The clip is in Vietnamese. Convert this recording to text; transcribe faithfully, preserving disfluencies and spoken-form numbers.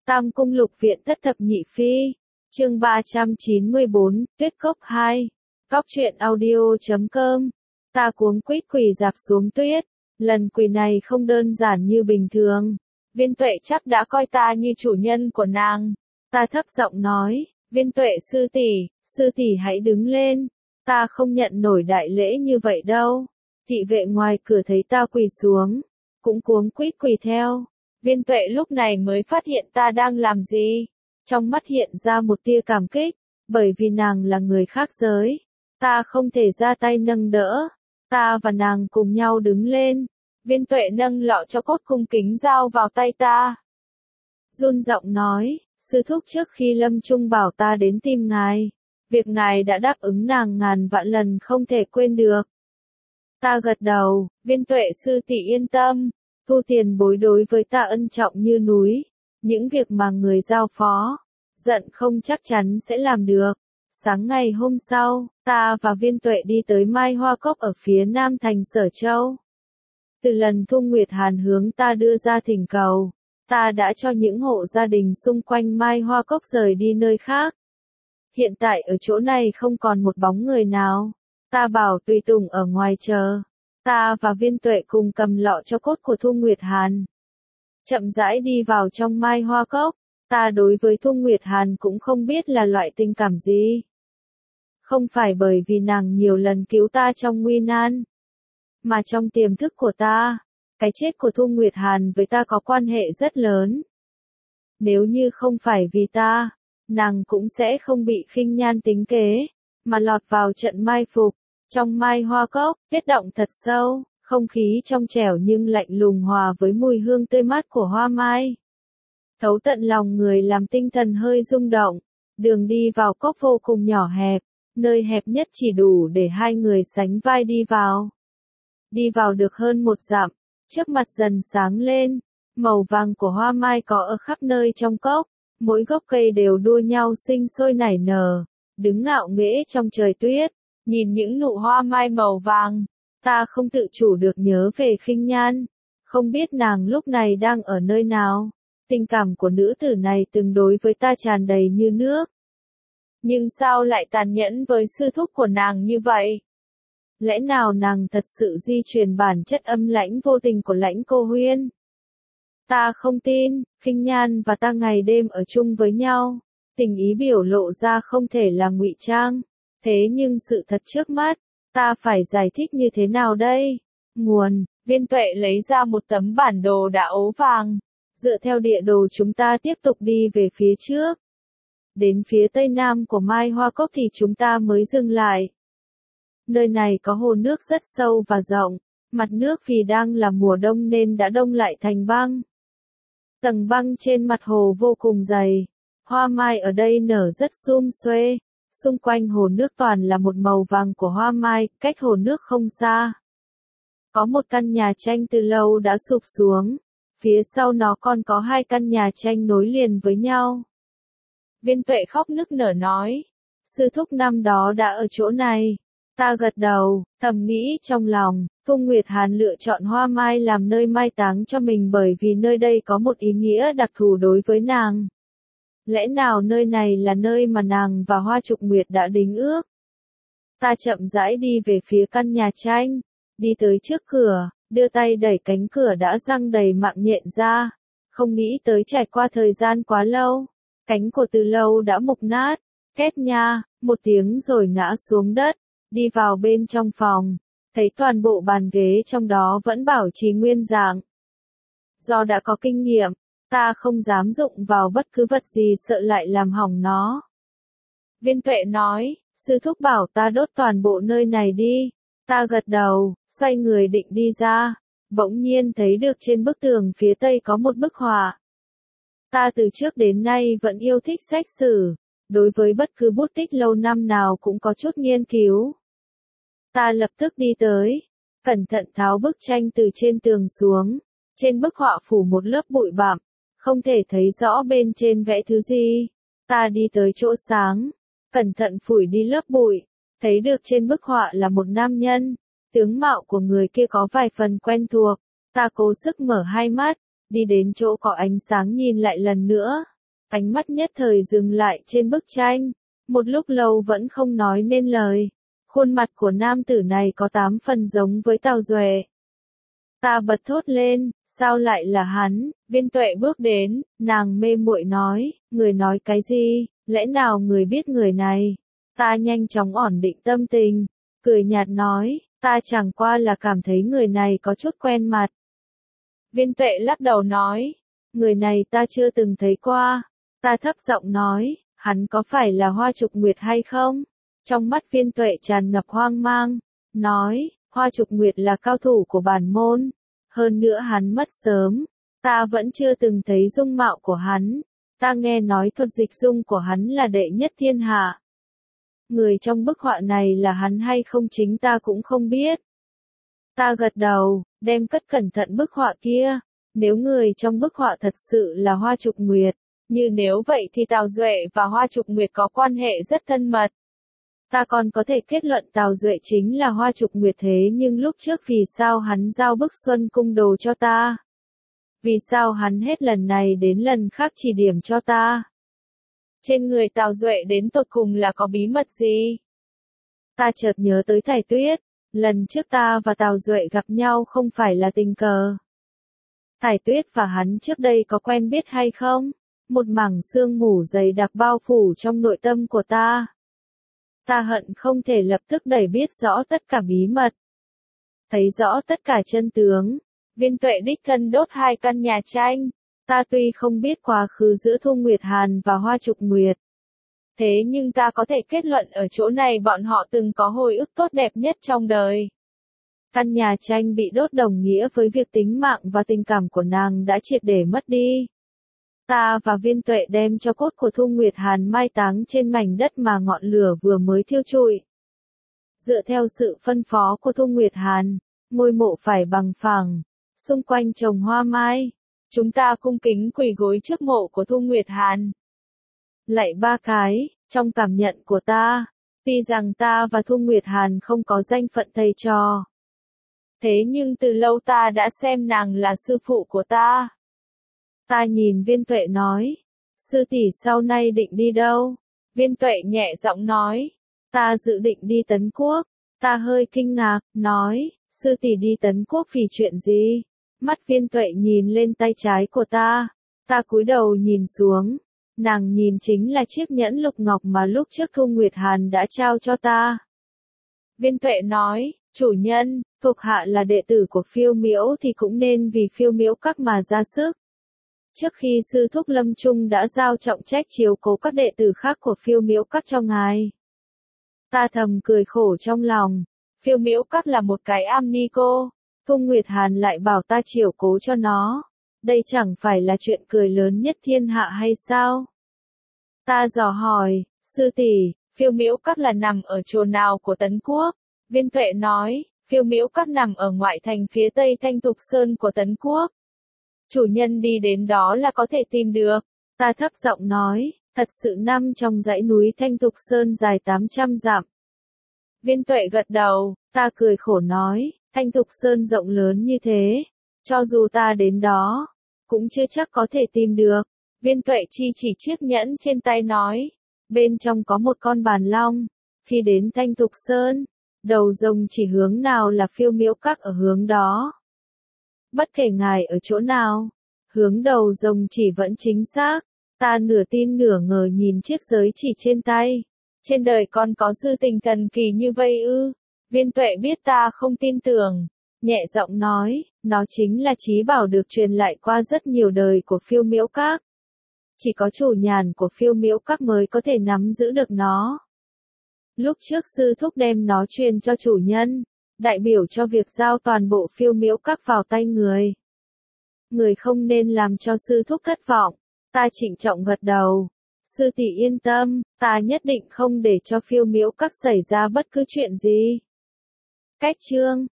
Tam Cung Lục Viện Thất Thập Nhị Phi, chương ba trăm chín mươi bốn, Tuyết Cốc hai, Cóc truyện audio chấm com. Ta cuống quýt quỳ dạp xuống tuyết, lần quỳ này không đơn giản như bình thường. Viên Tuệ chắc đã coi ta như chủ nhân của nàng. Ta thấp giọng nói, Viên Tuệ sư tỷ, sư tỷ hãy đứng lên, ta không nhận nổi đại lễ như vậy đâu. Thị vệ ngoài cửa thấy ta quỳ xuống, cũng cuống quýt quỳ theo. Viên Tuệ lúc này mới phát hiện ta đang làm gì. Trong mắt hiện ra một tia cảm kích, bởi vì nàng là người khác giới. Ta không thể ra tay nâng đỡ. Ta và nàng cùng nhau đứng lên. Viên Tuệ nâng lọ cho cốt cung kính giao vào tay ta. Run giọng nói, sư thúc trước khi lâm chung bảo ta đến tìm ngài. Việc ngài đã đáp ứng nàng ngàn vạn lần không thể quên được. Ta gật đầu, Viên Tuệ sư tỷ yên tâm. Thu tiền bối đối với ta ân trọng như núi. Những việc mà người giao phó, giận không chắc chắn sẽ làm được. Sáng ngày hôm sau, ta và Viên Tuệ đi tới Mai Hoa Cốc ở phía nam thành Sở Châu. Từ lần Thu Nguyệt Hàn hướng ta đưa ra thỉnh cầu, ta đã cho những hộ gia đình xung quanh Mai Hoa Cốc rời đi nơi khác. Hiện tại ở chỗ này không còn một bóng người nào. Ta bảo tùy tùng ở ngoài chờ. Ta và Viên Tuệ cùng cầm lọ cho cốt của Thu Nguyệt Hàn. Chậm rãi đi vào trong Mai Hoa Cốc. Ta đối với Thu Nguyệt Hàn cũng không biết là loại tình cảm gì. Không phải bởi vì nàng nhiều lần cứu ta trong nguy nan. Mà trong tiềm thức của ta, cái chết của Thu Nguyệt Hàn với ta có quan hệ rất lớn. Nếu như không phải vì ta, nàng cũng sẽ không bị khinh nhan tính kế, mà lọt vào trận mai phục. Trong Mai Hoa Cốc, tuyết động thật sâu, không khí trong trẻo nhưng lạnh lùng hòa với mùi hương tươi mát của hoa mai. Thấu tận lòng người làm tinh thần hơi rung động. Đường đi vào cốc vô cùng nhỏ hẹp, nơi hẹp nhất chỉ đủ để hai người sánh vai đi vào. Đi vào được hơn một dặm, trước mặt dần sáng lên, màu vàng của hoa mai có ở khắp nơi trong cốc, mỗi gốc cây đều đua nhau sinh sôi nảy nở, đứng ngạo nghễ trong trời tuyết. Nhìn những nụ hoa mai màu vàng, ta không tự chủ được nhớ về khinh nhan, không biết nàng lúc này đang ở nơi nào. Tình cảm của nữ tử này từng đối với ta tràn đầy như nước. Nhưng sao lại tàn nhẫn với sư thúc của nàng như vậy? Lẽ nào nàng thật sự di truyền bản chất âm lãnh vô tình của Lãnh Cô Huyên? Ta không tin, khinh nhan và ta ngày đêm ở chung với nhau, tình ý biểu lộ ra không thể là ngụy trang. Thế nhưng sự thật trước mắt, ta phải giải thích như thế nào đây? Nguồn, Viên Tuệ lấy ra một tấm bản đồ đã ố vàng. Dựa theo địa đồ chúng ta tiếp tục đi về phía trước. Đến phía tây nam của Mai Hoa Cốc thì chúng ta mới dừng lại. Nơi này có hồ nước rất sâu và rộng, mặt nước vì đang là mùa đông nên đã đông lại thành băng. Tầng băng trên mặt hồ vô cùng dày, hoa mai ở đây nở rất sum xuê. Xung quanh hồ nước toàn là một màu vàng của hoa mai, cách hồ nước không xa. Có một căn nhà tranh từ lâu đã sụp xuống, phía sau nó còn có hai căn nhà tranh nối liền với nhau. Viên Tuệ khóc nức nở nói, sư thúc năm đó đã ở chỗ này. Ta gật đầu, thầm nghĩ trong lòng, Thu Nguyệt Hàn lựa chọn hoa mai làm nơi mai táng cho mình bởi vì nơi đây có một ý nghĩa đặc thù đối với nàng. Lẽ nào nơi này là nơi mà nàng và Hoa Trục Nguyệt đã đính ước? Ta chậm rãi đi về phía căn nhà tranh, đi tới trước cửa, đưa tay đẩy cánh cửa đã răng đầy mạng nhện ra. Không nghĩ tới trải qua thời gian quá lâu, cánh của từ lâu đã mục nát, két nha, một tiếng rồi ngã xuống đất. Đi vào bên trong phòng, thấy toàn bộ bàn ghế trong đó vẫn bảo trì nguyên dạng. Do đã có kinh nghiệm, ta không dám dụng vào bất cứ vật gì sợ lại làm hỏng nó. Viên Tuệ nói, sư thúc bảo ta đốt toàn bộ nơi này đi. Ta gật đầu, xoay người định đi ra. Bỗng nhiên thấy được trên bức tường phía tây có một bức họa. Ta từ trước đến nay vẫn yêu thích sách sử. Đối với bất cứ bút tích lâu năm nào cũng có chút nghiên cứu. Ta lập tức đi tới, cẩn thận tháo bức tranh từ trên tường xuống. Trên bức họa phủ một lớp bụi bặm, không thể thấy rõ bên trên vẽ thứ gì. Ta đi tới chỗ sáng, cẩn thận phủi đi lớp bụi, thấy được trên bức họa là một nam nhân. Tướng mạo của người kia có vài phần quen thuộc. Ta cố sức mở hai mắt, đi đến chỗ có ánh sáng nhìn lại lần nữa. Ánh mắt nhất thời dừng lại trên bức tranh, một lúc lâu vẫn không nói nên lời. Khuôn mặt của nam tử này có tám phần giống với Tào Duệ. Ta bật thốt lên, sao lại là hắn? Viên Tuệ bước đến, nàng mê muội nói, người nói cái gì, lẽ nào người biết người này? Ta nhanh chóng ổn định tâm tình, cười nhạt nói, ta chẳng qua là cảm thấy người này có chút quen mặt. Viên Tuệ lắc đầu nói, người này ta chưa từng thấy qua. Ta thấp giọng nói, hắn có phải là Hoa Trục Nguyệt hay không? Trong mắt Viên Tuệ tràn ngập hoang mang, nói, Hoa Trục Nguyệt là cao thủ của bản môn, hơn nữa hắn mất sớm, ta vẫn chưa từng thấy dung mạo của hắn, ta nghe nói thuật dịch dung của hắn là đệ nhất thiên hạ. Người trong bức họa này là hắn hay không chính ta cũng không biết. Ta gật đầu, đem cất cẩn thận bức họa kia, nếu người trong bức họa thật sự là Hoa Trục Nguyệt, như nếu vậy thì Tào Duệ và Hoa Trục Nguyệt có quan hệ rất thân mật. Ta còn có thể kết luận Tào Duệ chính là Hoa Trục Nguyệt, thế nhưng lúc trước vì sao hắn giao bức Xuân Cung đồ cho ta? Vì sao hắn hết lần này đến lần khác chỉ điểm cho ta? Trên người Tào Duệ đến tột cùng là có bí mật gì? Ta chợt nhớ tới Thải Tuyết, lần trước ta và Tào Duệ gặp nhau không phải là tình cờ. Thải Tuyết và hắn trước đây có quen biết hay không? Một mảng sương mù dày đặc bao phủ trong nội tâm của ta. Ta hận không thể lập tức đẩy biết rõ tất cả bí mật. Thấy rõ tất cả chân tướng. Viên Tuệ đích thân đốt hai căn nhà tranh. Ta tuy không biết quá khứ giữa Thu Nguyệt Hàn và Hoa Trục Nguyệt. Thế nhưng ta có thể kết luận ở chỗ này bọn họ từng có hồi ức tốt đẹp nhất trong đời. Căn nhà tranh bị đốt đồng nghĩa với việc tính mạng và tình cảm của nàng đã triệt để mất đi. Ta và Viên Tuệ đem cho cốt của Thu Nguyệt Hàn mai táng trên mảnh đất mà ngọn lửa vừa mới thiêu trụi. Dựa theo sự phân phó của Thu Nguyệt Hàn, ngôi mộ phải bằng phẳng, xung quanh trồng hoa mai. Chúng ta cung kính quỳ gối trước mộ của Thu Nguyệt Hàn. Lạy ba cái, trong cảm nhận của ta, tuy rằng ta và Thu Nguyệt Hàn không có danh phận thầy trò. Thế nhưng từ lâu ta đã xem nàng là sư phụ của ta. Ta nhìn Viên Tuệ nói, sư tỷ sau này định đi đâu? Viên Tuệ nhẹ giọng nói, ta dự định đi Tấn Quốc. Ta hơi kinh ngạc, nói, sư tỷ đi Tấn Quốc vì chuyện gì? Mắt Viên Tuệ nhìn lên tay trái của ta, ta cúi đầu nhìn xuống, nàng nhìn chính là chiếc nhẫn lục ngọc mà lúc trước Thu Nguyệt Hàn đã trao cho ta. Viên Tuệ nói, chủ nhân, thuộc hạ là đệ tử của Phiêu Miễu thì cũng nên vì Phiêu Miễu Các mà ra sức. Trước khi sư thúc lâm chung đã giao trọng trách chiếu cố các đệ tử khác của Phiêu Miễu Các cho ngài. Ta thầm cười khổ trong lòng, Phiêu Miễu Các là một cái am ni cô, Thu Nguyệt Hàn lại bảo ta chiếu cố cho nó. Đây chẳng phải là chuyện cười lớn nhất thiên hạ hay sao? Ta dò hỏi, sư tỷ, Phiêu Miễu Các là nằm ở chỗ nào của Tấn Quốc? Viên Tuệ nói, Phiêu Miễu Các nằm ở ngoại thành phía tây Thanh Tục Sơn của Tấn Quốc. Chủ nhân đi đến đó là có thể tìm được. Ta thấp giọng nói, thật sự nằm trong dãy núi Thanh Tục Sơn dài tám trăm dặm. Viên Tuệ gật đầu, ta cười khổ nói, Thanh Tục Sơn rộng lớn như thế, cho dù ta đến đó, cũng chưa chắc có thể tìm được. Viên Tuệ chi chỉ chiếc nhẫn trên tay nói, bên trong có một con bàn long. Khi đến Thanh Tục Sơn, đầu rồng chỉ hướng nào là Phiêu Miễu Các ở hướng đó. Bất kể ngài ở chỗ nào, hướng đầu rồng chỉ vẫn chính xác. Ta nửa tin nửa ngờ nhìn chiếc giới chỉ trên tay. Trên đời còn có sự tình thần kỳ như vậy ư? Viên Tuệ biết ta không tin tưởng, nhẹ giọng nói, nó chính là trí bảo được truyền lại qua rất nhiều đời của Phiêu Miễu Các. Chỉ có chủ nhàn của Phiêu Miễu Các mới có thể nắm giữ được nó. Lúc trước sư thúc đem nó truyền cho chủ nhân, đại biểu cho việc giao toàn bộ Phiêu Miễu Các vào tay người. Người không nên làm cho sư thúc thất vọng. Ta trịnh trọng gật đầu. Sư tỷ yên tâm, ta nhất định không để cho Phiêu Miễu Các xảy ra bất cứ chuyện gì. Cách chương